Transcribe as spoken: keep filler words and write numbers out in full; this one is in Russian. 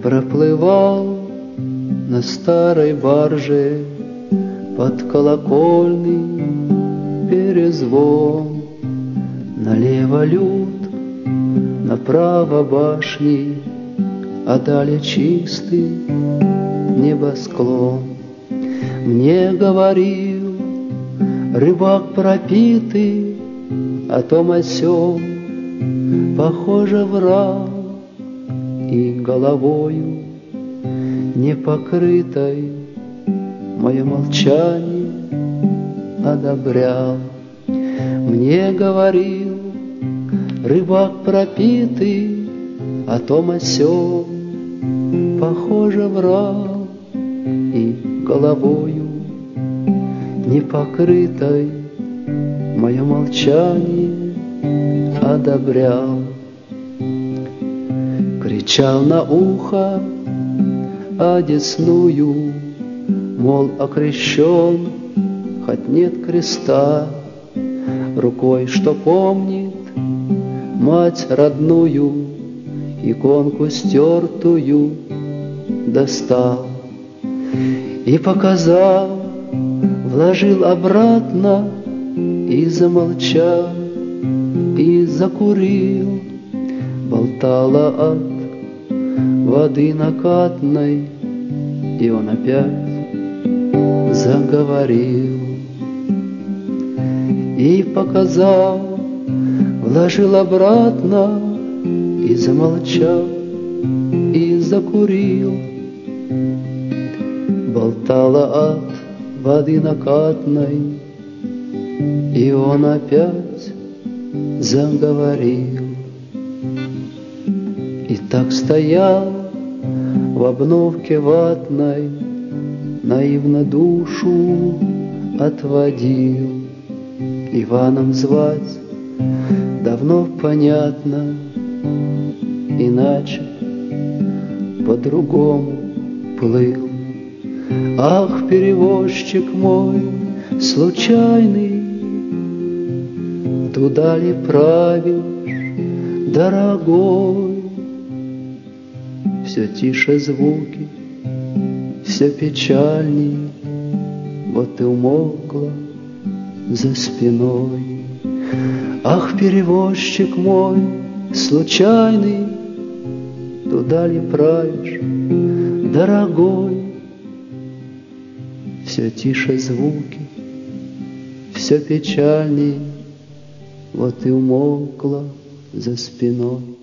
проплывал на старой барже под колокольный перезвон. Налево люд, направо башни, а далее чистый небосклон. Мне говорил рыбак пропитый о том о сём, похоже, врал, и головою непокрытой мое молчание одобрял. Мне говорил рыбак пропитый о том о сём, похоже, врал, и головою непокрытой мое молчание одобрял. Кричал на ухо одесную, мол, окрещен, хоть нет креста, рукой, что помнит мать родную, иконку стертую достал и показал, вложил обратно и замолчал, и закурил. Болтала от воды накатной, и он опять заговорил и показал, вложил обратно и замолчал, и закурил. Болтала от воды накатной, и он опять заговорил. И так стоял в обновке ватной, наивно душу отводил. Иваном звать давно понятно, иначе по-другому плыл. Ах, перевозчик мой случайный, туда ли правишь, дорогой? Все тише звуки, все печальней, вот и умолкла за спиной. Ах, перевозчик мой случайный, туда ли правишь, дорогой? Все тише звуки, все печальней, вот и умолкла за спиной.